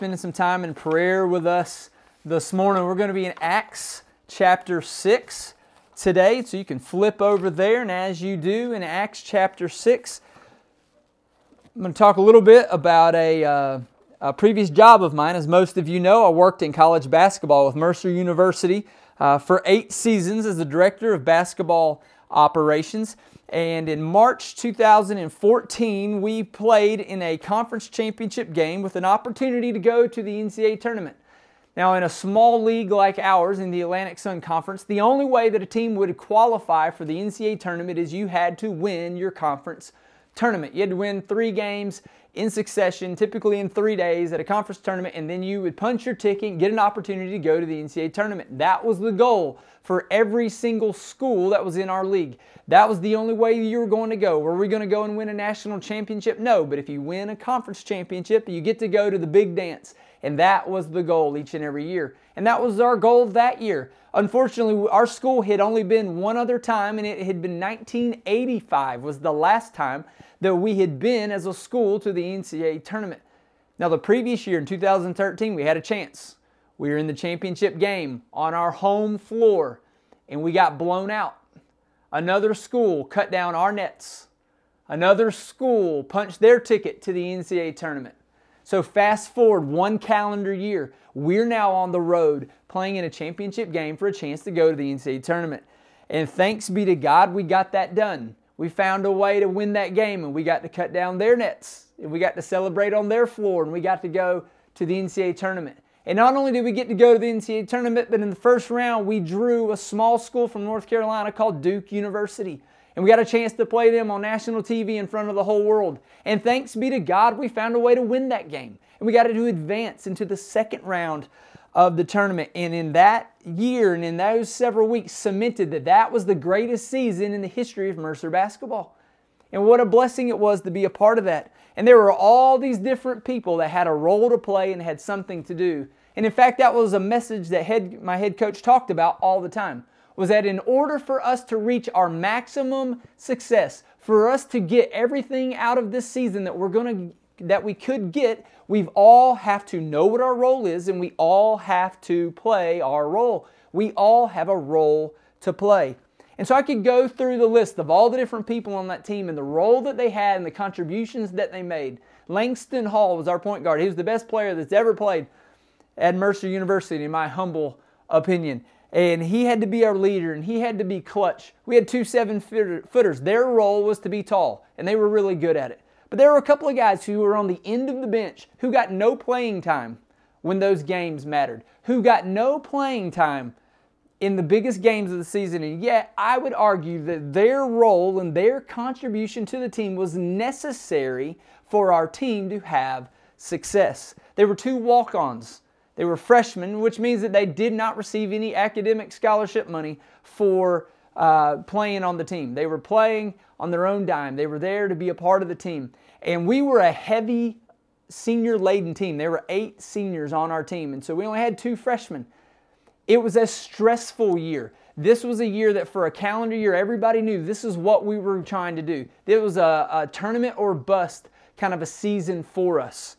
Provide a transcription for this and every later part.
spending some time in prayer with us this morning. We're going to be in Acts chapter 6 today, so you can flip over there, and as you do in Acts chapter 6, I'm going to talk a little bit about a previous job of mine. As most of you know, I worked in college basketball with Mercer University for 8 seasons as the director of basketball operations. And in March 2014, we played in a conference championship game with an opportunity to go to the NCAA tournament. Now, in a small league like ours in the Atlantic Sun Conference, the only way that a team would qualify for the NCAA tournament is you had to win your conference tournament. You had to win 3 games in succession, typically in 3 days at a conference tournament, and then you would punch your ticket and get an opportunity to go to the NCAA tournament. That was the goal for every single school that was in our league. That was the only way you were going to go. Were we going to go and win a national championship? No, but if you win a conference championship, you get to go to the big dance. And that was the goal each and every year. And that was our goal that year. Unfortunately, our school had only been one other time, and it had been 1985 was the last time that we had been as a school to the NCAA tournament. Now, the previous year in 2013, we had a chance. We were in the championship game on our home floor, and we got blown out. Another school cut down our nets. Another school punched their ticket to the NCAA tournament. So fast forward 1 calendar year, we're now on the road playing in a championship game for a chance to go to the NCAA tournament. And thanks be to God, we got that done. We found a way to win that game, and we got to cut down their nets. And we got to celebrate on their floor, and we got to go to the NCAA tournament. And not only did we get to go to the NCAA tournament, but in the first round, we drew a small school from North Carolina called Duke University. And we got a chance to play them on national TV in front of the whole world. And thanks be to God, we found a way to win that game. And we got to advance into the second round of the tournament. And in that year and in those several weeks, cemented that was the greatest season in the history of Mercer basketball. And what a blessing it was to be a part of that. And there were all these different people that had a role to play and had something to do. And in fact, that was a message that my head coach talked about all the time, was that in order for us to reach our maximum success, for us to get everything out of this season that we could get, we all have to know what our role is, and we all have to play our role. We all have a role to play. And so I could go through the list of all the different people on that team and the role that they had and the contributions that they made. Langston Hall was our point guard. He was the best player that's ever played at Mercer University, in my humble opinion. And he had to be our leader, and he had to be clutch. We had 2 7-footers. Their role was to be tall, and they were really good at it. But there were a couple of guys who were on the end of the bench who got no playing time when those games mattered, who got no playing time in the biggest games of the season. And yet, I would argue that their role and their contribution to the team was necessary for our team to have success. There were 2 walk-ons. They were freshmen, which means that they did not receive any academic scholarship money for playing on the team. They were playing on their own dime. They were there to be a part of the team. And we were a heavy senior-laden team. There were 8 seniors on our team, and so we only had 2 freshmen. It was a stressful year. This was a year that for a calendar year, everybody knew this is what we were trying to do. It was a tournament or bust kind of a season for us.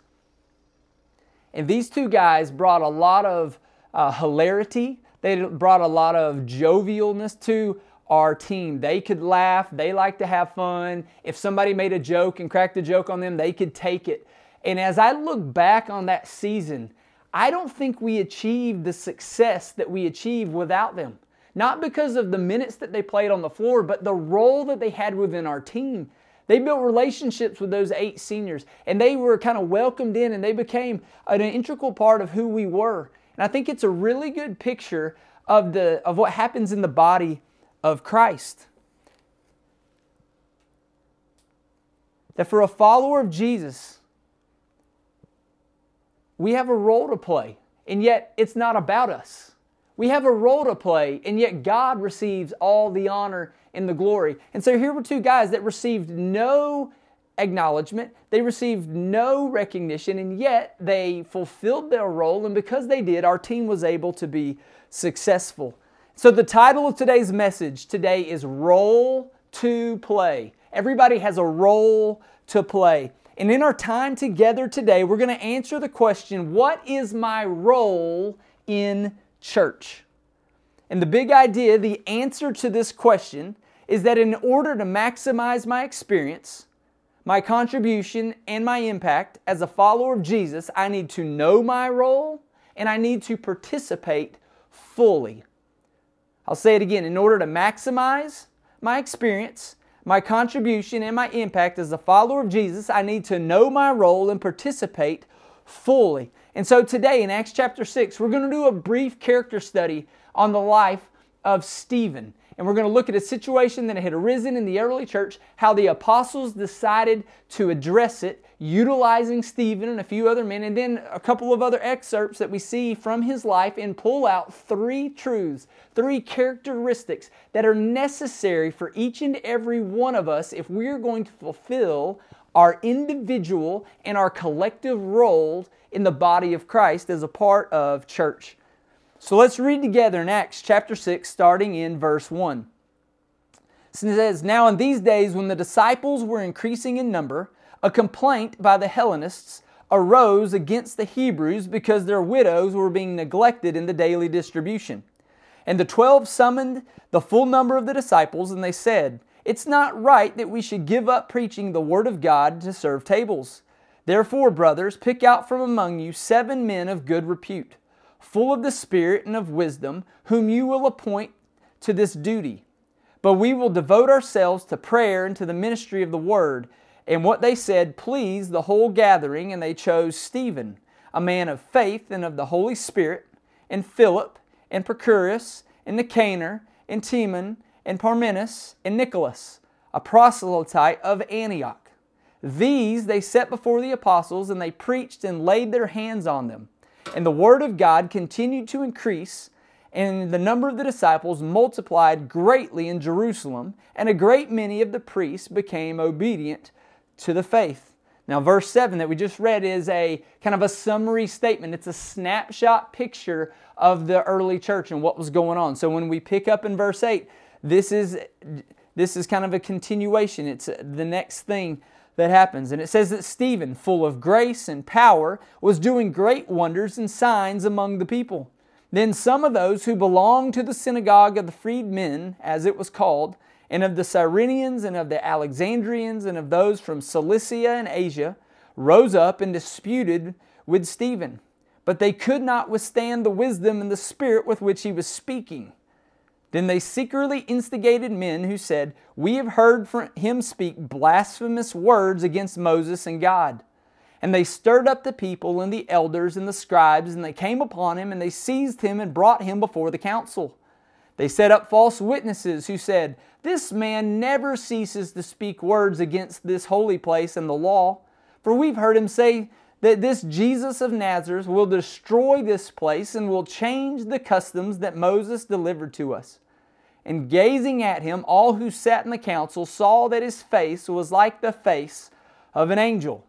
And these 2 guys brought a lot of hilarity. They brought a lot of jovialness to our team. They could laugh. They liked to have fun. If somebody made a joke and cracked a joke on them, they could take it. And as I look back on that season, I don't think we achieved the success that we achieved without them. Not because of the minutes that they played on the floor, but the role that they had within our team. They built relationships with those 8 seniors, and they were kind of welcomed in, and they became an integral part of who we were. And I think it's a really good picture of what happens in the body of Christ. That for a follower of Jesus, we have a role to play, and yet it's not about us. We have a role to play, and yet God receives all the honor and the glory. And so here were 2 guys that received no acknowledgement, they received no recognition, and yet they fulfilled their role, and because they did, our team was able to be successful. So the title of today's message today is Role to Play. Everybody has a role to play. And in our time together today, we're going to answer the question, what is my role in church? And the big idea, the answer to this question, is that in order to maximize my experience, my contribution, and my impact as a follower of Jesus, I need to know my role and I need to participate fully. I'll say it again. In order to maximize my experience, my contribution, and my impact as a follower of Jesus, I need to know my role and participate fully. And so today in Acts chapter 6, we're going to do a brief character study on the life of Stephen. And we're going to look at a situation that had arisen in the early church, how the apostles decided to address it, utilizing Stephen and a few other men, and then a couple of other excerpts that we see from his life, and pull out three truths, three characteristics that are necessary for each and every one of us if we're going to fulfill our individual and our collective roles in the body of Christ as a part of church. So let's read together in Acts chapter 6, starting in verse 1. It says, "Now in these days when the disciples were increasing in number, a complaint by the Hellenists arose against the Hebrews because their widows were being neglected in the daily distribution. And the 12 summoned the full number of the disciples, and they said, 'It's not right that we should give up preaching the word of God to serve tables. Therefore, brothers, pick out from among you 7 men of good repute, full of the Spirit and of wisdom, whom you will appoint to this duty. But we will devote ourselves to prayer and to the ministry of the word.' And what they said pleased the whole gathering, and they chose Stephen, a man of faith and of the Holy Spirit, and Philip, and Prochorus, and Nicanor, and Timon, and Parmenas, and Nicholas, a proselyte of Antioch. These they set before the apostles, and they preached and laid their hands on them. And the word of God continued to increase, and the number of the disciples multiplied greatly in Jerusalem, and a great many of the priests became obedient to the faith." Now, verse 7 that we just read is a kind of a summary statement. It's a snapshot picture of the early church and what was going on. So when we pick up in verse 8, this is kind of a continuation. It's the next thing that happens. And it says that Stephen, full of grace and power, was doing great wonders and signs among the people. Then some of those who belonged to the synagogue of the freedmen, as it was called, and of the Cyrenians and of the Alexandrians and of those from Cilicia and Asia, rose up and disputed with Stephen. But they could not withstand the wisdom and the spirit with which he was speaking. Then they secretly instigated men who said, "We have heard him speak blasphemous words against Moses and God." And they stirred up the people and the elders and the scribes, and they came upon him, and they seized him and brought him before the council. They set up false witnesses who said, "This man never ceases to speak words against this holy place and the law. For we've heard him say that this Jesus of Nazareth will destroy this place and will change the customs that Moses delivered to us." And gazing at him, all who sat in the council saw that his face was like the face of an angel.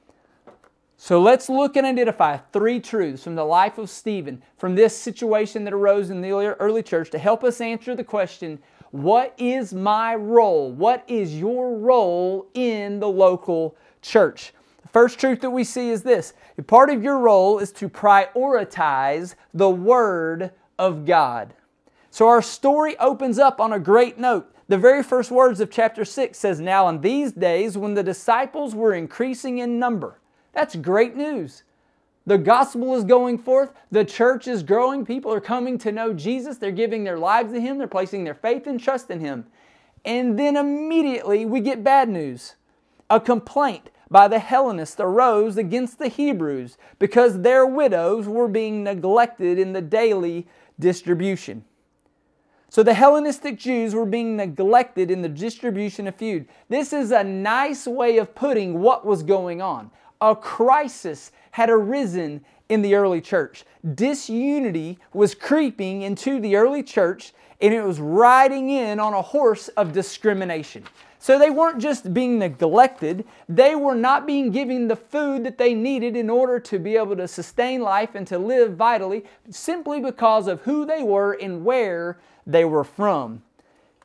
So let's look and identify 3 truths from the life of Stephen, from this situation that arose in the early church, to help us answer the question, what is my role? What is your role in the local church? The first truth that we see is this: part of your role is to prioritize the Word of God. So our story opens up on a great note. The very first words of chapter 6 says, "Now in these days when the disciples were increasing in number." That's great news. The gospel is going forth. The church is growing. People are coming to know Jesus. They're giving their lives to Him. They're placing their faith and trust in Him. And then immediately we get bad news. A complaint by the Hellenists arose against the Hebrews because their widows were being neglected in the daily distribution. So the Hellenistic Jews were being neglected in the distribution of food. This is a nice way of putting what was going on. A crisis had arisen in the early church. Disunity was creeping into the early church, and it was riding in on a horse of discrimination. So they weren't just being neglected, they were not being given the food that they needed in order to be able to sustain life and to live vitally, simply because of who they were and where they were from.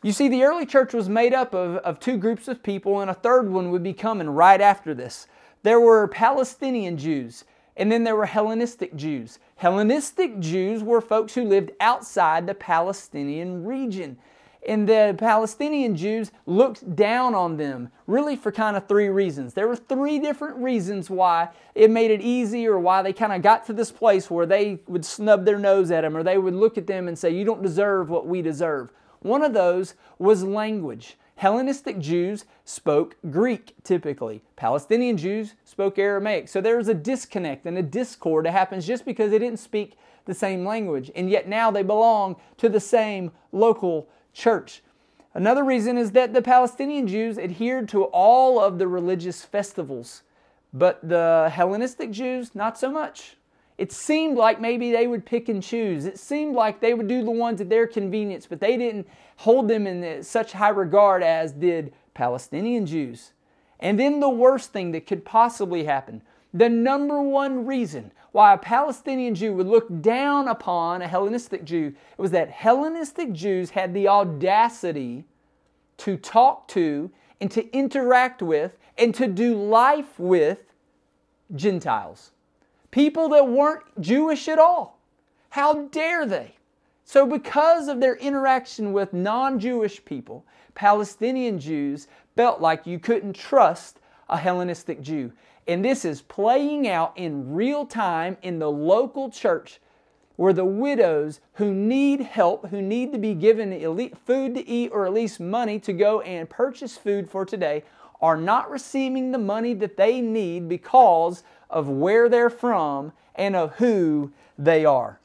You see, the early church was made up of two groups of people, and a third one would be coming right after this. There were Palestinian Jews, and then there were Hellenistic Jews. Hellenistic Jews were folks who lived outside the Palestinian region. And the Palestinian Jews looked down on them, really for kind of three reasons. There were three different reasons why it made it easy, or why they kind of got to this place where they would snub their nose at them, or they would look at them and say, you don't deserve what we deserve. One of those was language. Hellenistic Jews spoke Greek typically. Palestinian Jews spoke Aramaic. So there was a disconnect and a discord that happens just because they didn't speak the same language. And yet now they belong to the same local church. Another reason is that the Palestinian Jews adhered to all of the religious festivals, but the Hellenistic Jews, not so much. It seemed like maybe they would pick and choose. It seemed like they would do the ones at their convenience, but they didn't hold them in such high regard as did Palestinian Jews. And then the worst thing that could possibly happen, the number one reason why a Palestinian Jew would look down upon a Hellenistic Jew, it was that Hellenistic Jews had the audacity to talk to and to interact with and to do life with Gentiles. People that weren't Jewish at all. How dare they? So because of their interaction with non-Jewish people, Palestinian Jews felt like you couldn't trust a Hellenistic Jew. And this is playing out in real time in the local church, where the widows who need help, who need to be given food to eat or at least money to go and purchase food for today, are not receiving the money that they need because of where they're from and of who they are.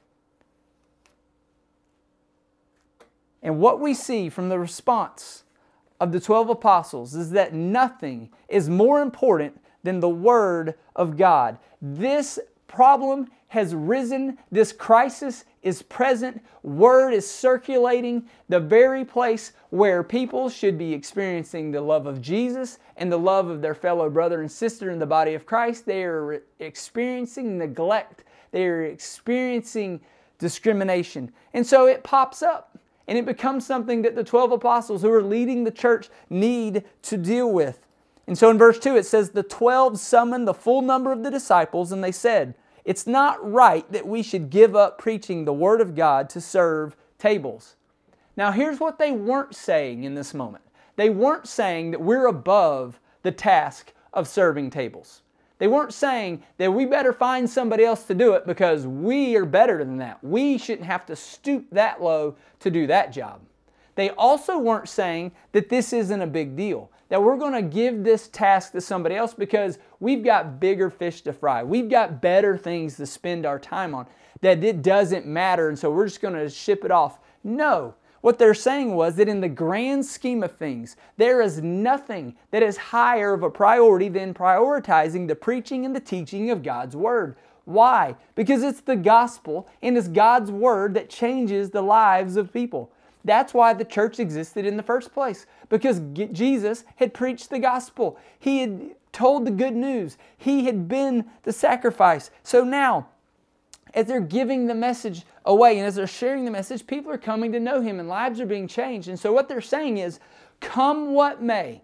And what we see from the response of the 12 apostles is that nothing is more important than the Word of God. This problem has risen. This crisis is present. Word is circulating. The very place where people should be experiencing the love of Jesus and the love of their fellow brother and sister in the body of Christ, they are experiencing neglect. They are experiencing discrimination. And so it pops up, and it becomes something that the 12 apostles who are leading the church need to deal with. And so in verse 2 it says, the 12 summoned the full number of the disciples, and they said, it's not right that we should give up preaching the Word of God to serve tables. Now here's what they weren't saying in this moment. They weren't saying that we're above the task of serving tables. They weren't saying that we better find somebody else to do it because we are better than that. We shouldn't have to stoop that low to do that job. They also weren't saying that this isn't a big deal, that we're going to give this task to somebody else because we've got bigger fish to fry. We've got better things to spend our time on, that it doesn't matter, and so we're just going to ship it off. No. What they're saying was that in the grand scheme of things, there is nothing that is higher of a priority than prioritizing the preaching and the teaching of God's Word. Why? Because it's the gospel and it's God's Word that changes the lives of people. That's why the church existed in the first place, because Jesus had preached the gospel. He had told the good news. He had been the sacrifice. So now, as they're giving the message away and as they're sharing the message, people are coming to know Him and lives are being changed. And so what they're saying is, come what may,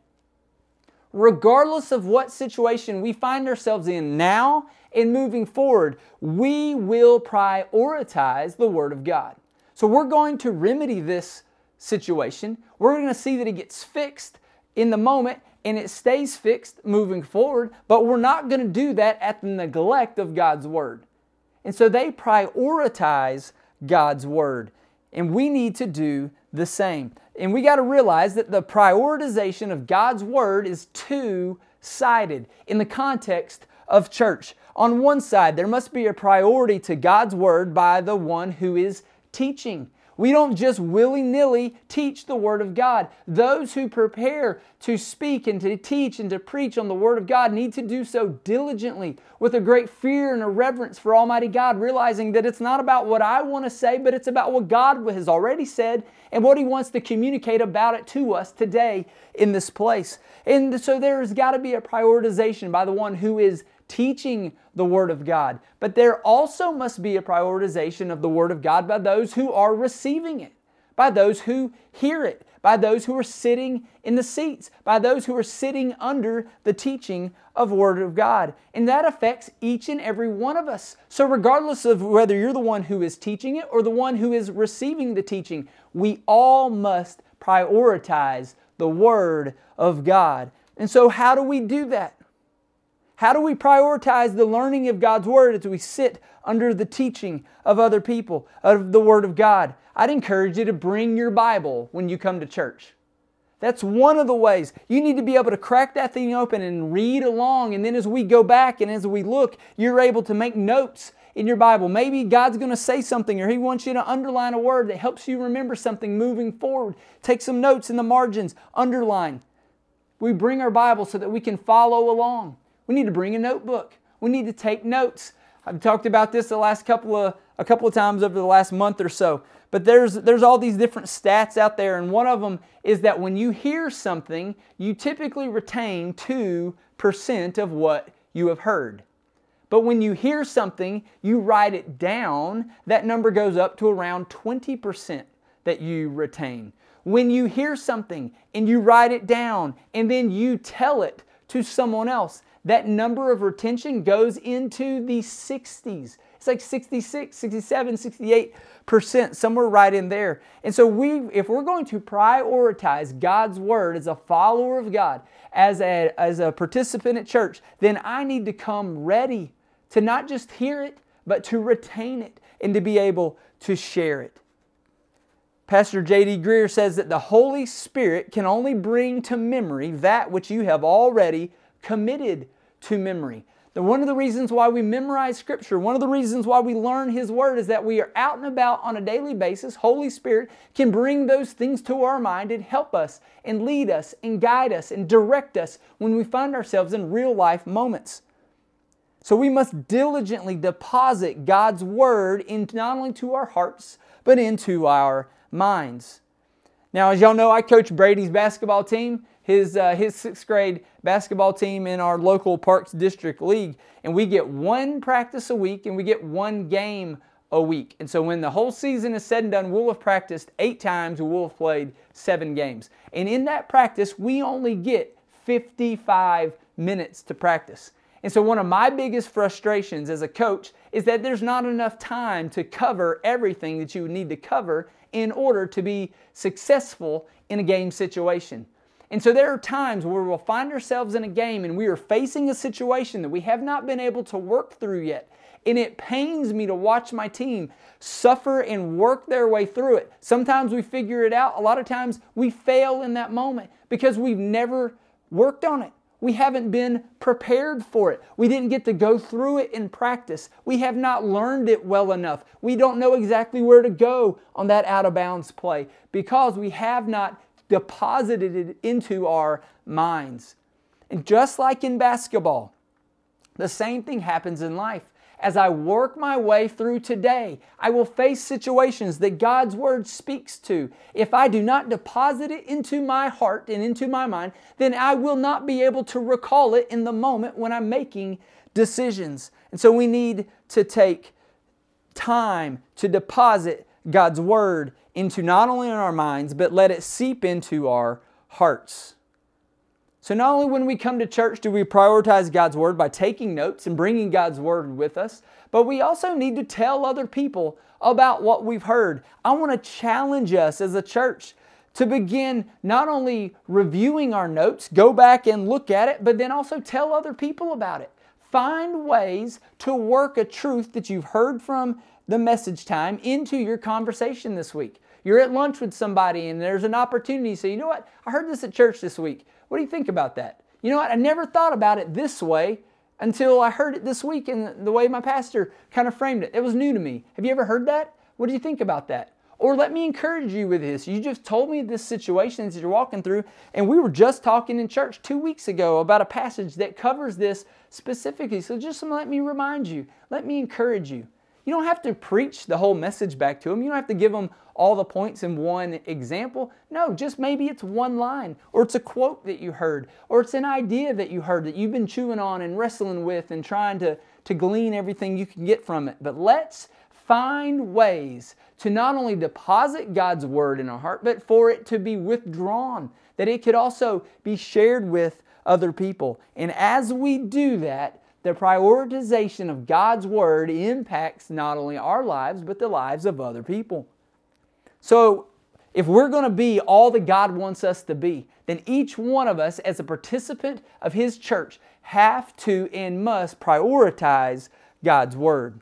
regardless of what situation we find ourselves in now and moving forward, we will prioritize the Word of God. So we're going to remedy this situation. We're going to see that it gets fixed in the moment and it stays fixed moving forward, but we're not going to do that at the neglect of God's Word. And so they prioritize God's Word, and we need to do the same. And we got to realize that the prioritization of God's Word is two-sided in the context of church. On one side, there must be a priority to God's Word by the one who is teaching. We don't just willy-nilly teach the Word of God. Those who prepare to speak and to teach and to preach on the Word of God need to do so diligently with a great fear and a reverence for Almighty God, realizing that it's not about what I want to say, but it's about what God has already said and what He wants to communicate about it to us today in this place. And so there's got to be a prioritization by the one who is teaching the Word of God. But there also must be a prioritization of the Word of God by those who are receiving it, By those who hear it, by those who are sitting in the seats, by those who are sitting under the teaching of the Word of God. And that affects each and every one of us. So regardless of whether you're the one who is teaching it or the one who is receiving the teaching, we all must prioritize the Word of God. And so how do we do that? How do we prioritize the learning of God's Word as we sit under the teaching of other people, of the Word of God? I'd encourage you to bring your Bible when you come to church. That's one of the ways. You need to be able to crack that thing open and read along. And then as we go back and as we look, you're able to make notes in your Bible. Maybe God's going to say something or He wants you to underline a word that helps you remember something moving forward. Take some notes in the margins, underline. We bring our Bible so that we can follow along. We need to bring a notebook. We need to take notes. I've talked about this a couple of times over the last month or so. But there's all these different stats out there, and one of them is that when you hear something, you typically retain 2% of what you have heard. But when you hear something, you write it down, that number goes up to around 20% that you retain. When you hear something and you write it down and then you tell it to someone else, that number of retention goes into the 60s. It's like 66, 67, 68%, somewhere right in there. And so if we're going to prioritize God's Word as a follower of God, as a participant at church, then I need to come ready to not just hear it, but to retain it and to be able to share it. Pastor J.D. Greear says that the Holy Spirit can only bring to memory that which you have already committed to memory. One of the reasons why we memorize Scripture, one of the reasons why we learn His Word is that we are out and about on a daily basis. Holy Spirit can bring those things to our mind and help us and lead us and guide us and direct us when we find ourselves in real life moments. So we must diligently deposit God's Word into not only to our hearts, but into our minds. Now, as y'all know, I coach Brady's basketball team, his 6th grade basketball team in our local Parks District League. And we get one practice a week and we get one game a week. And so when the whole season is said and done, we'll have practiced 8 times and we'll have played 7 games. And in that practice, we only get 55 minutes to practice. And so one of my biggest frustrations as a coach is that there's not enough time to cover everything that you would need to cover in order to be successful in a game situation. And so there are times where we'll find ourselves in a game and we are facing a situation that we have not been able to work through yet. And it pains me to watch my team suffer and work their way through it. Sometimes we figure it out. A lot of times we fail in that moment because we've never worked on it. We haven't been prepared for it. We didn't get to go through it in practice. We have not learned it well enough. We don't know exactly where to go on that out-of-bounds play because we have not deposited it into our minds. And just like in basketball, the same thing happens in life. As I work my way through today, I will face situations that God's Word speaks to. If I do not deposit it into my heart and into my mind, then I will not be able to recall it in the moment when I'm making decisions. And so we need to take time to deposit God's Word into not only our minds, but let it seep into our hearts. So not only when we come to church do we prioritize God's Word by taking notes and bringing God's Word with us, but we also need to tell other people about what we've heard. I want to challenge us as a church to begin not only reviewing our notes, go back and look at it, but then also tell other people about it. Find ways to work a truth that you've heard from the message time into your conversation this week. You're at lunch with somebody and there's an opportunity to say, you know what, I heard this at church this week. What do you think about that? You know what, I never thought about it this way until I heard it this week and the way my pastor kind of framed it. It was new to me. Have you ever heard that? What do you think about that? Or let me encourage you with this. You just told me this situation that you're walking through, and we were just talking in church 2 weeks ago about a passage that covers this specifically. So just let me remind you. Let me encourage you. You don't have to preach the whole message back to them. You don't have to give them all the points in one example. No, just maybe it's one line, or it's a quote that you heard, or it's an idea that you heard that you've been chewing on and wrestling with and trying to glean everything you can get from it. But let's find ways to not only deposit God's Word in our heart, but for it to be withdrawn, that it could also be shared with other people. And as we do that, the prioritization of God's Word impacts not only our lives, but the lives of other people. So, if we're going to be all that God wants us to be, then each one of us as a participant of His church have to and must prioritize God's Word.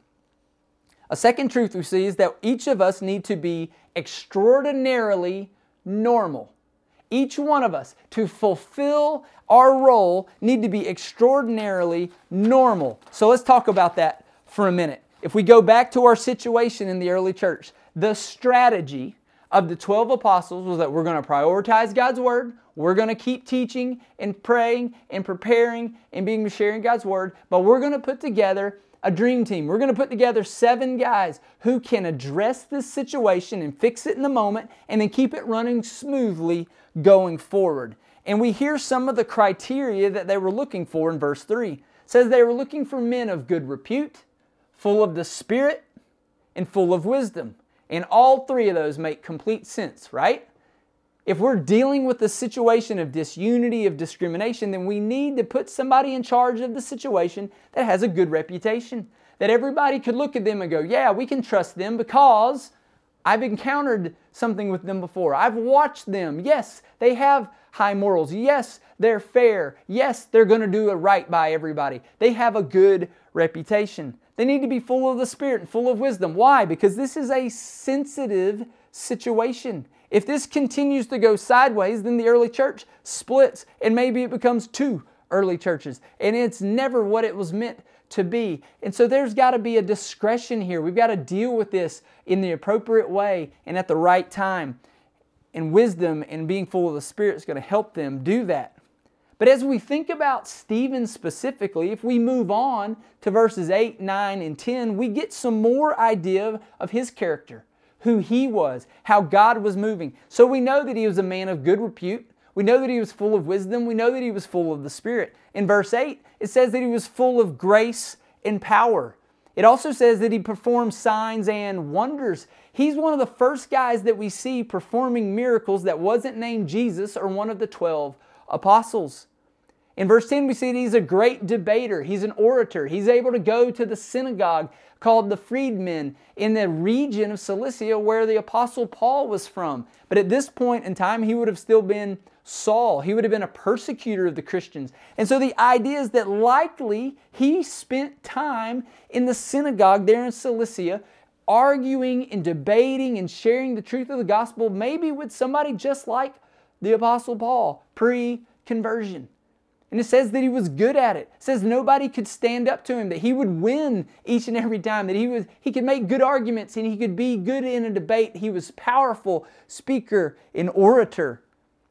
A second truth we see is that each of us need to be extraordinarily normal. Each one of us, to fulfill our role, need to be extraordinarily normal. So let's talk about that for a minute. If we go back to our situation in the early church, the strategy of the 12 apostles was that we're going to prioritize God's Word, we're going to keep teaching and praying and preparing and sharing God's Word, but we're going to put together a dream team. We're going to put together 7 guys who can address this situation and fix it in the moment and then keep it running smoothly going forward. And we hear some of the criteria that they were looking for in verse 3. It says they were looking for men of good repute, full of the Spirit, and full of wisdom. And all 3 of those make complete sense, right? If we're dealing with a situation of disunity, of discrimination, then we need to put somebody in charge of the situation that has a good reputation. That everybody could look at them and go, yeah, we can trust them because I've encountered something with them before. I've watched them. Yes, they have high morals. Yes, they're fair. Yes, they're going to do it right by everybody. They have a good reputation. They need to be full of the Spirit and full of wisdom. Why? Because this is a sensitive situation. If this continues to go sideways, then the early church splits and maybe it becomes 2 early churches. And it's never what it was meant to be. And so there's got to be a discretion here. We've got to deal with this in the appropriate way and at the right time. And wisdom and being full of the Spirit is going to help them do that. But as we think about Stephen specifically, if we move on to verses 8, 9, and 10, we get some more idea of his character, who he was, how God was moving. So we know that he was a man of good repute. We know that he was full of wisdom. We know that he was full of the Spirit. In verse 8, it says that he was full of grace and power. It also says that he performed signs and wonders. He's one of the first guys that we see performing miracles that wasn't named Jesus or one of the 12 apostles. In verse 10, we see that he's a great debater. He's an orator. He's able to go to the synagogue called the Freedmen in the region of Cilicia where the Apostle Paul was from. But at this point in time, he would have still been Saul. He would have been a persecutor of the Christians. And so the idea is that likely he spent time in the synagogue there in Cilicia arguing and debating and sharing the truth of the gospel, maybe with somebody just like the Apostle Paul, pre-conversion. And it says that he was good at it. It says nobody could stand up to him, that he would win each and every time, that he could make good arguments and he could be good in a debate. He was a powerful speaker and orator.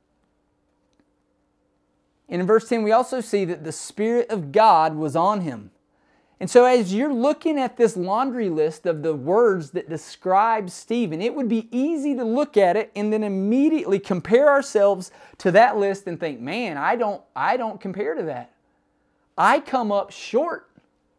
And in verse 10, we also see that the Spirit of God was on him. And so as you're looking at this laundry list of the words that describe Stephen, it would be easy to look at it and then immediately compare ourselves to that list and think, man, I don't compare to that. I come up short.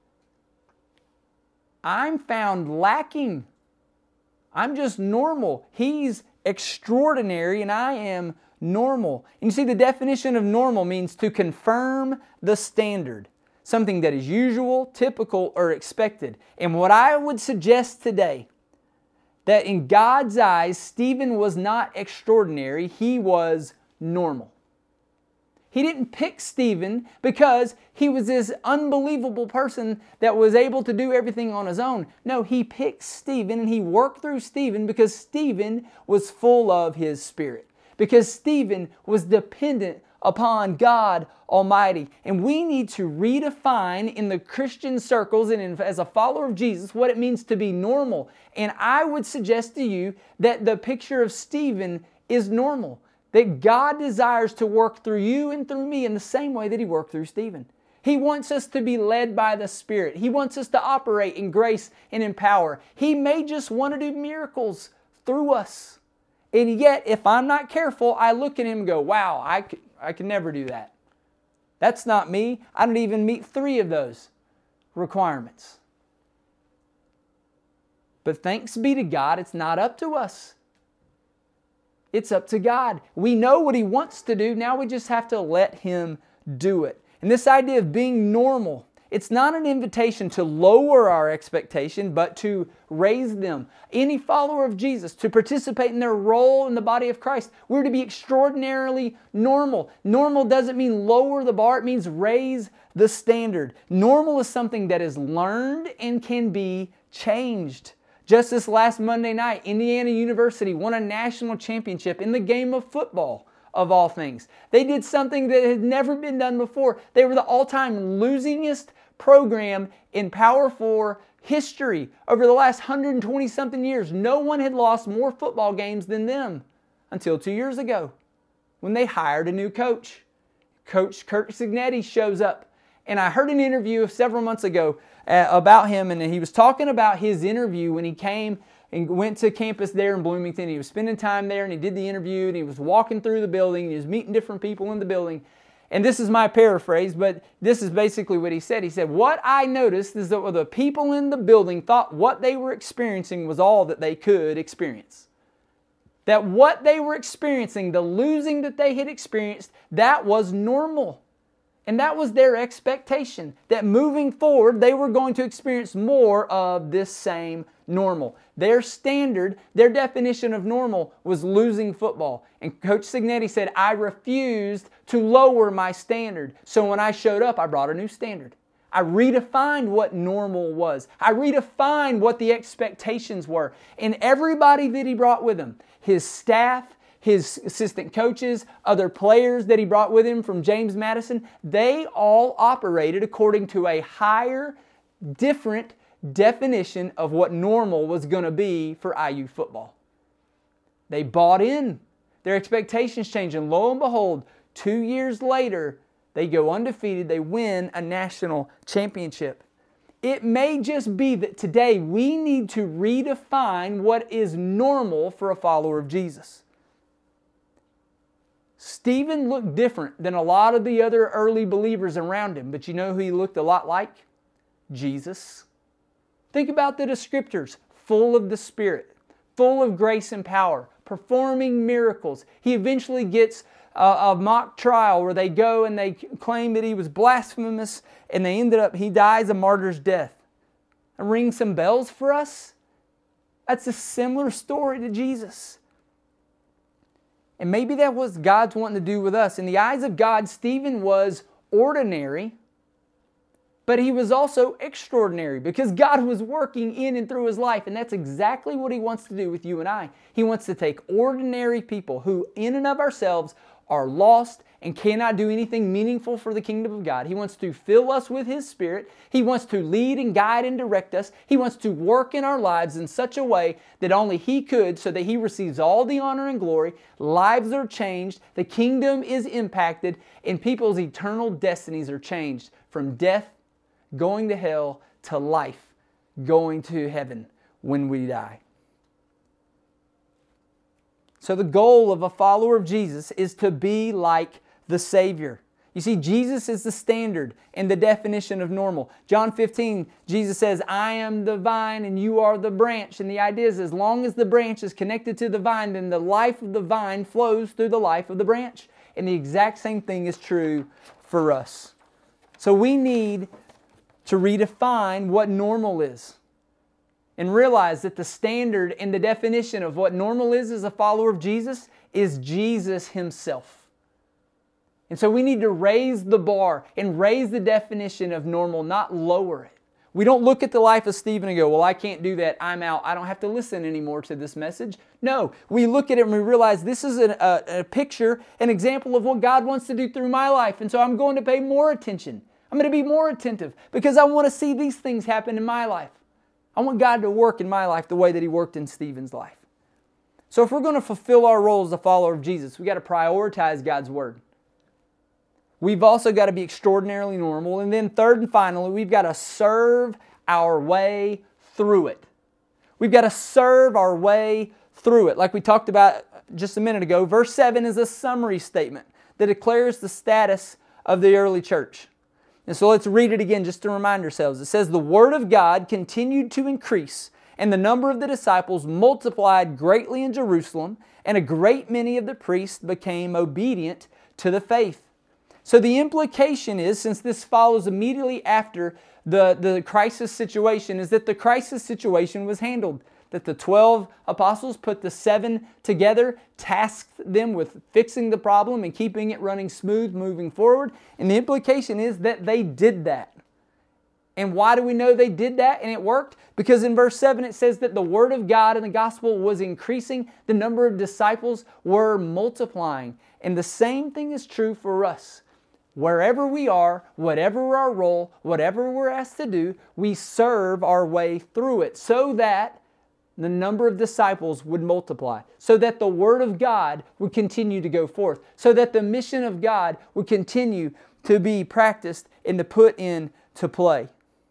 I'm found lacking. I'm just normal. He's extraordinary and I am normal. And you see, the definition of normal means to confirm the standard. Something that is usual, typical, or expected. And what I would suggest today, that in God's eyes, Stephen was not extraordinary, he was normal. He didn't pick Stephen because he was this unbelievable person that was able to do everything on his own. No, he picked Stephen and he worked through Stephen because Stephen was full of his Spirit. Because Stephen was dependent upon God Almighty. And we need to redefine in the Christian circles and as a follower of Jesus what it means to be normal. And I would suggest to you that the picture of Stephen is normal. That God desires to work through you and through me in the same way that He worked through Stephen. He wants us to be led by the Spirit. He wants us to operate in grace and in power. He may just want to do miracles through us. And yet, if I'm not careful, I look at him and go, wow, I can never do that. That's not me. I don't even meet 3 of those requirements. But thanks be to God, it's not up to us. It's up to God. We know what He wants to do. Now we just have to let Him do it. And this idea of being normal, it's not an invitation to lower our expectation, but to raise them. Any follower of Jesus, to participate in their role in the body of Christ, we're to be extraordinarily normal. Normal doesn't mean lower the bar, it means raise the standard. Normal is something that is learned and can be changed. Just this last Monday night, Indiana University won a national championship in the game of football, of all things. They did something that had never been done before. They were the all-time losingest program in Power 4 history. Over the last 120-something years, no one had lost more football games than them until 2 years ago when they hired a new coach. Coach Curt Cignetti shows up. And I heard an interview several months ago about him, and he was talking about his interview when he came and went to campus there in Bloomington. He was spending time there, and he did the interview, and he was walking through the building, and he was meeting different people in the building. And this is my paraphrase, but this is basically what he said. He said, "What I noticed is that the people in the building thought what they were experiencing was all that they could experience. That what they were experiencing, the losing that they had experienced, that was normal. And that was their expectation, that moving forward, they were going to experience more of this same normal. Their standard, their definition of normal was losing football. And Coach Cignetti said, I refused to lower my standard. So when I showed up, I brought a new standard. I redefined what normal was. I redefined what the expectations were. And everybody that he brought with him, his staff, his assistant coaches, other players that he brought with him from James Madison, they all operated according to a higher, different definition of what normal was going to be for IU football. They bought in. Their expectations changed, and lo and behold, 2 years later, they go undefeated. They win a national championship. It may just be that today we need to redefine what is normal for a follower of Jesus. Stephen looked different than a lot of the other early believers around him, but you know who he looked a lot like? Jesus. Think about the descriptors, full of the Spirit, full of grace and power, performing miracles. He eventually gets a mock trial where they go and they claim that he was blasphemous, and he dies a martyr's death. Ring some bells for us? That's a similar story to Jesus. And maybe that was God's wanting to do with us. In the eyes of God, Stephen was ordinary, but he was also extraordinary because God was working in and through his life. And that's exactly what he wants to do with you and I. He wants to take ordinary people who in and of ourselves are lost and cannot do anything meaningful for the kingdom of God. He wants to fill us with His Spirit. He wants to lead and guide and direct us. He wants to work in our lives in such a way that only He could, so that He receives all the honor and glory. Lives are changed. The kingdom is impacted, and people's eternal destinies are changed from death, going to hell, to life, going to heaven when we die. So the goal of a follower of Jesus is to be like the Savior. You see, Jesus is the standard and the definition of normal. John 15, Jesus says, I am the vine and you are the branch. And the idea is, as long as the branch is connected to the vine, then the life of the vine flows through the life of the branch. And the exact same thing is true for us. So we need to redefine what normal is, and realize that the standard and the definition of what normal is as a follower of Jesus is Jesus Himself. And so we need to raise the bar and raise the definition of normal, not lower it. We don't look at the life of Stephen and go, well, I can't do that. I'm out. I don't have to listen anymore to this message. No, we look at it and we realize this is a picture, an example of what God wants to do through my life. And so I'm going to pay more attention. I'm going to be more attentive because I want to see these things happen in my life. I want God to work in my life the way that He worked in Stephen's life. So if we're going to fulfill our role as a follower of Jesus, we've got to prioritize God's Word. We've also got to be extraordinarily normal. And then third and finally, we've got to serve our way through it. We've got to serve our way through it. Like we talked about just a minute ago, verse 7 is a summary statement that declares the status of the early church. And so let's read it again just to remind ourselves. It says, the Word of God continued to increase, And the number of the disciples multiplied greatly in Jerusalem, and a great many of the priests became obedient to the faith. So the implication is, since this follows immediately after the crisis situation, is that the crisis situation was handled. That the 12 apostles put the 7 together, tasked them with fixing the problem and keeping it running smooth moving forward. And the implication is that they did that. And why do we know they did that and it worked? Because in verse 7 it says that the Word of God and the gospel was increasing. The number of disciples were multiplying. And the same thing is true for us. Wherever we are, whatever our role, whatever we're asked to do, we serve our way through it so that the number of disciples would multiply, so that the Word of God would continue to go forth, so that the mission of God would continue to be practiced and to put into play.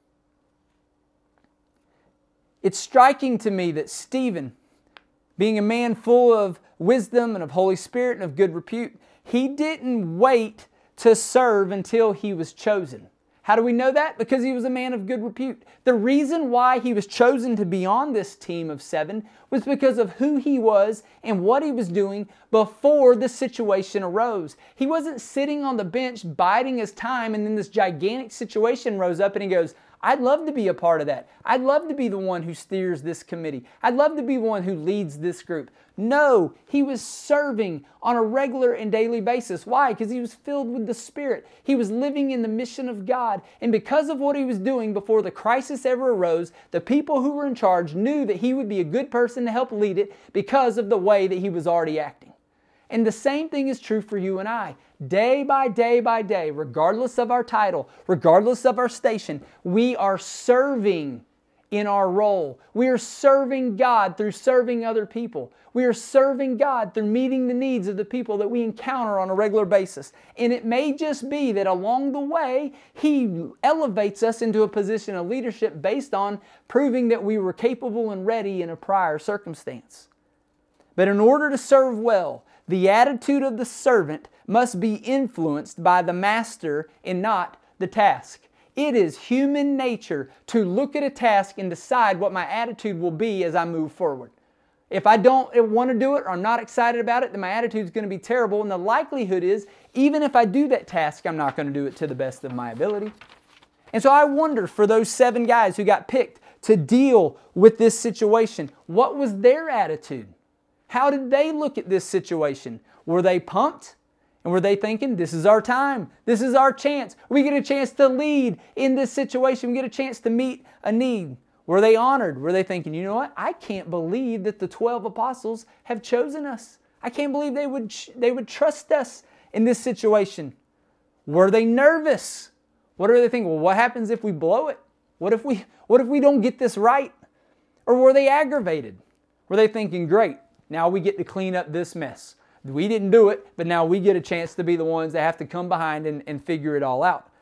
It's striking to me that Stephen, being a man full of wisdom and of Holy Spirit and of good repute, he didn't wait to serve until he was chosen. How do we know that? Because he was a man of good repute. The reason why he was chosen to be on this team of 7 was because of who he was and what he was doing before the situation arose. He wasn't sitting on the bench biding his time and then this gigantic situation rose up and he goes, I'd love to be a part of that. I'd love to be the one who steers this committee. I'd love to be the one who leads this group. No, he was serving on a regular and daily basis. Why? Because he was filled with the Spirit. He was living in the mission of God. And because of what he was doing before the crisis ever arose, the people who were in charge knew that he would be a good person to help lead it because of the way that he was already acting. And the same thing is true for you and I. Day by day by day, regardless of our title, regardless of our station, we are serving in our role. We are serving God through serving other people. We are serving God through meeting the needs of the people that we encounter on a regular basis. And it may just be that along the way, He elevates us into a position of leadership based on proving that we were capable and ready in a prior circumstance. But in order to serve well, the attitude of the servant must be influenced by the master and not the task. It is human nature to look at a task and decide what my attitude will be as I move forward. If I don't want to do it or I'm not excited about it, then my attitude is going to be terrible. And the likelihood is, even if I do that task, I'm not going to do it to the best of my ability. And so I wonder for those 7 guys who got picked to deal with this situation, what was their attitude? How did they look at this situation? Were they pumped? And were they thinking, this is our time. This is our chance. We get a chance to lead in this situation. We get a chance to meet a need. Were they honored? Were they thinking, you know what? I can't believe that the 12 apostles have chosen us. I can't believe they would trust us in this situation. Were they nervous? What are they thinking? Well, what happens if we blow it? What if we don't get this right? Or were they aggravated? Were they thinking, great, now we get to clean up this mess. We didn't do it, but now we get a chance to be the ones that have to come behind and figure it all out.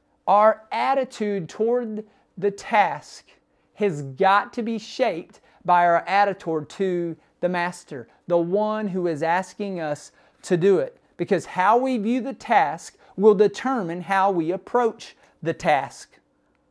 Our attitude toward the task has got to be shaped by our attitude to the Master, the one who is asking us to do it. Because how we view the task will determine how we approach the task.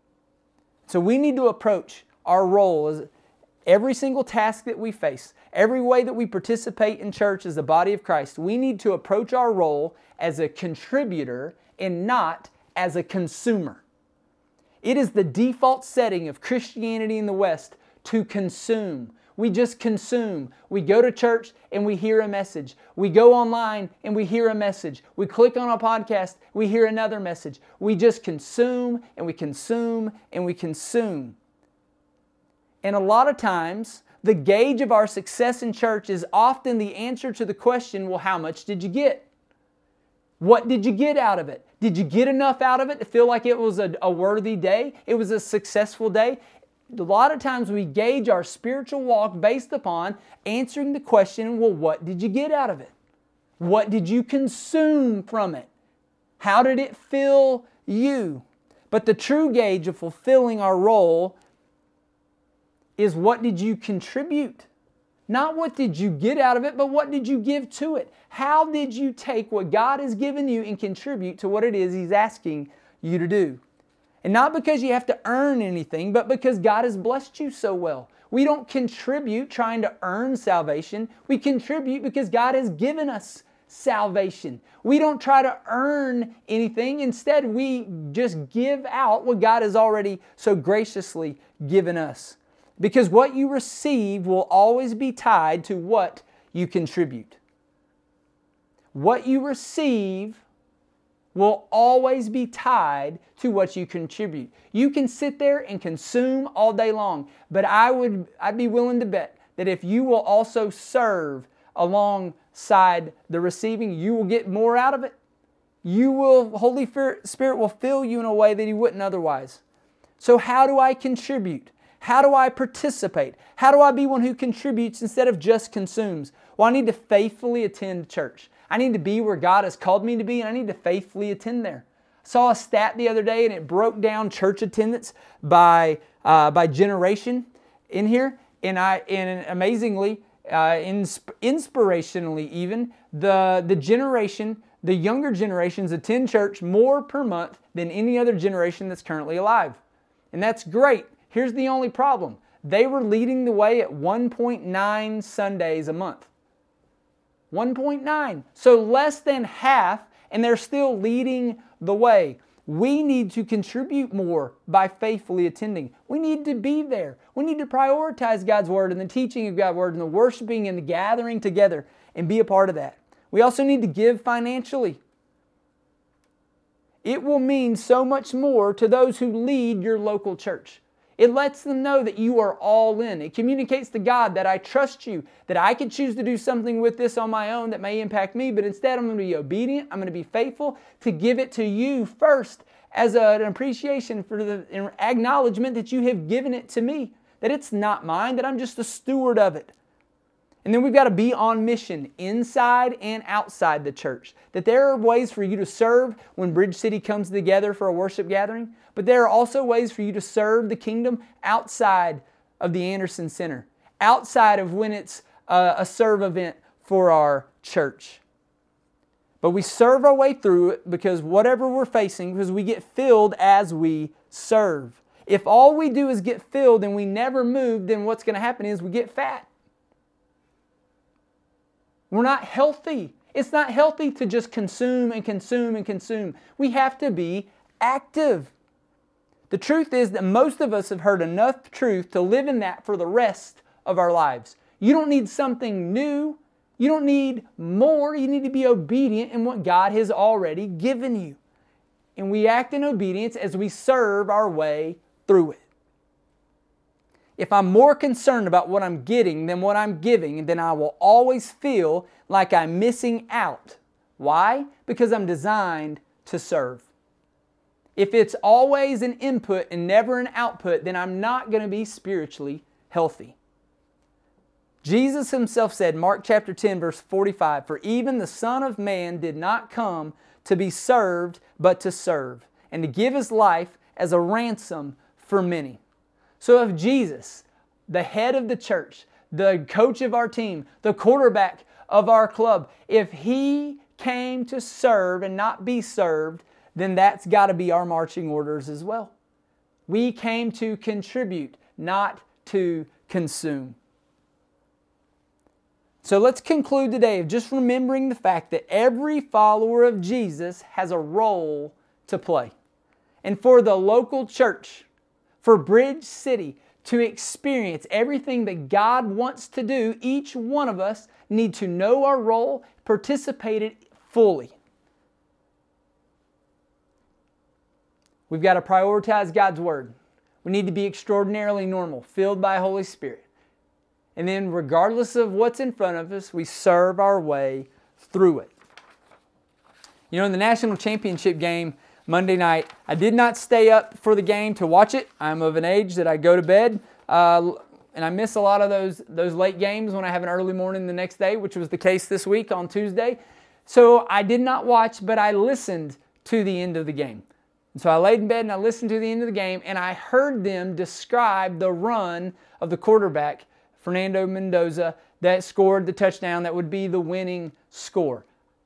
So we need to approach our role as every single task that we face, every way that we participate in church as the body of Christ, we need to approach our role as a contributor and not as a consumer. It is the default setting of Christianity in the West to consume. We just consume. We go to church and we hear a message. We go online and we hear a message. We click on a podcast, we hear another message. We just consume and we consume and we consume. And a lot of times, the gauge of our success in church is often the answer to the question, well, how much did you get? What did you get out of it? Did you get enough out of it to feel like it was a worthy day? It was a successful day? A lot of times we gauge our spiritual walk based upon answering the question, well, what did you get out of it? What did you consume from it? How did it fill you? But the true gauge of fulfilling our role is what did you contribute? Not what did you get out of it, but what did you give to it? How did you take what God has given you and contribute to what it is He's asking you to do? And not because you have to earn anything, but because God has blessed you so well. We don't contribute trying to earn salvation. We contribute because God has given us salvation. We don't try to earn anything. Instead, we just give out what God has already so graciously given us. Because what you receive will always be tied to what you contribute. What you receive will always be tied to what you contribute. You can sit there and consume all day long, but I'd be willing to bet that if you will also serve alongside the receiving, you will get more out of it. Holy Spirit will fill you in a way that He wouldn't otherwise. So how do I contribute? How do I participate? How do I be one who contributes instead of just consumes? Well, I need to faithfully attend church. I need to be where God has called me to be, and I need to faithfully attend there. I saw a stat the other day, and it broke down church attendance by generation in here. And amazingly, inspirationally even, the younger generations attend church more per month than any other generation that's currently alive. And that's great. Here's the only problem. They were leading the way at 1.9 Sundays a month. 1.9. So less than half, and they're still leading the way. We need to contribute more by faithfully attending. We need to be there. We need to prioritize God's Word and the teaching of God's Word and the worshiping and the gathering together and be a part of that. We also need to give financially. It will mean so much more to those who lead your local church. It lets them know that you are all in. It communicates to God that I trust you, that I can choose to do something with this on my own that may impact me, but instead I'm going to be obedient, I'm going to be faithful to give it to you first as an appreciation for the acknowledgement that you have given it to me, that it's not mine, that I'm just a steward of it. And then we've got to be on mission inside and outside the church. That there are ways for you to serve when Bridge City comes together for a worship gathering, but there are also ways for you to serve the kingdom outside of the Anderson Center, outside of when it's a serve event for our church. But we serve our way through it because whatever we're facing, because we get filled as we serve. If all we do is get filled and we never move, then what's going to happen is we get fat. We're not healthy. It's not healthy to just consume and consume and consume. We have to be active. The truth is that most of us have heard enough truth to live in that for the rest of our lives. You don't need something new. You don't need more. You need to be obedient in what God has already given you. And we act in obedience as we serve our way through it. If I'm more concerned about what I'm getting than what I'm giving, then I will always feel like I'm missing out. Why? Because I'm designed to serve. If it's always an input and never an output, then I'm not going to be spiritually healthy. Jesus Himself said, Mark chapter 10, verse 45, "For even the Son of Man did not come to be served, but to serve, and to give His life as a ransom for many." So if Jesus, the head of the church, the coach of our team, the quarterback of our club, if He came to serve and not be served, then that's got to be our marching orders as well. We came to contribute, not to consume. So let's conclude today of just remembering the fact that every follower of Jesus has a role to play. And for the local church, for Bridge City to experience everything that God wants to do, each one of us need to know our role, participate it fully. We've got to prioritize God's Word. We need to be extraordinarily normal, filled by Holy Spirit. And then regardless of what's in front of us, we serve our way through it. You know, in the national championship game Monday night, I did not stay up for the game to watch it. I'm of an age that I go to bed, and I miss a lot of those late games when I have an early morning the next day, which was the case this week on Tuesday. So I did not watch, but I listened to the end of the game. And so I laid in bed and I listened to the end of the game, and I heard them describe the run of the quarterback, Fernando Mendoza, that scored the touchdown that would be the winning score.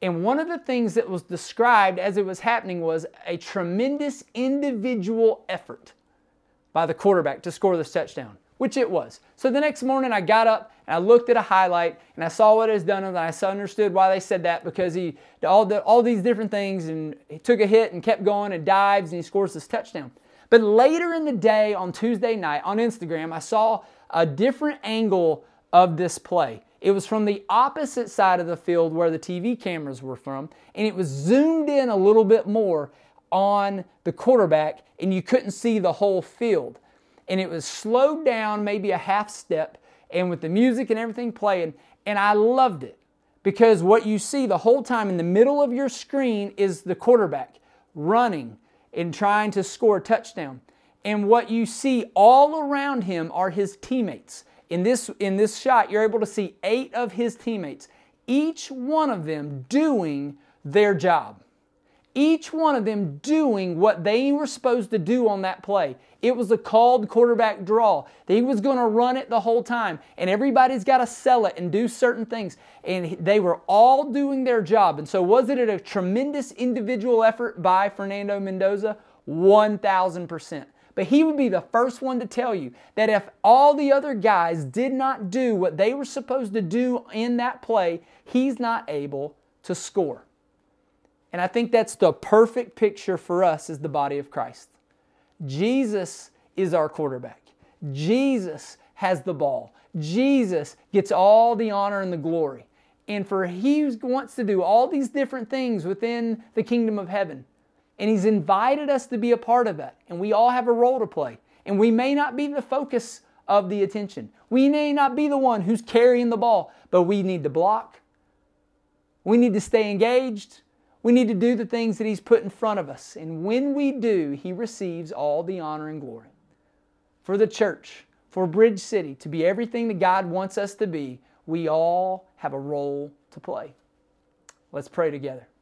And one of the things that was described as it was happening was a tremendous individual effort by the quarterback to score this touchdown, which it was. So the next morning I got up and I looked at a highlight and I saw what it was done, and I understood why they said that, because he did all these different things, and he took a hit and kept going and dives and he scores this touchdown. But later in the day on Tuesday night on Instagram, I saw a different angle of this play. It was from the opposite side of the field where the TV cameras were from, and it was zoomed in a little bit more on the quarterback, and you couldn't see the whole field. And it was slowed down maybe a half step, and with the music and everything playing, and I loved it, because what you see the whole time in the middle of your screen is the quarterback running and trying to score a touchdown. And what you see all around him are his teammates. In this shot, you're able to see 8 of his teammates, each one of them doing their job. Each one of them doing what they were supposed to do on that play. It was a called quarterback draw. He was going to run it the whole time, and everybody's got to sell it and do certain things. And they were all doing their job. And so was it a tremendous individual effort by Fernando Mendoza? 1,000%. But he would be the first one to tell you that if all the other guys did not do what they were supposed to do in that play, he's not able to score. And I think that's the perfect picture for us as the body of Christ. Jesus is our quarterback. Jesus has the ball. Jesus gets all the honor and the glory. And for he wants to do all these different things within the kingdom of heaven. And he's invited us to be a part of that. And we all have a role to play. And we may not be the focus of the attention. We may not be the one who's carrying the ball, but we need to block. We need to stay engaged. We need to do the things that he's put in front of us. And when we do, he receives all the honor and glory. For the church, for Bridge City, to be everything that God wants us to be, we all have a role to play. Let's pray together.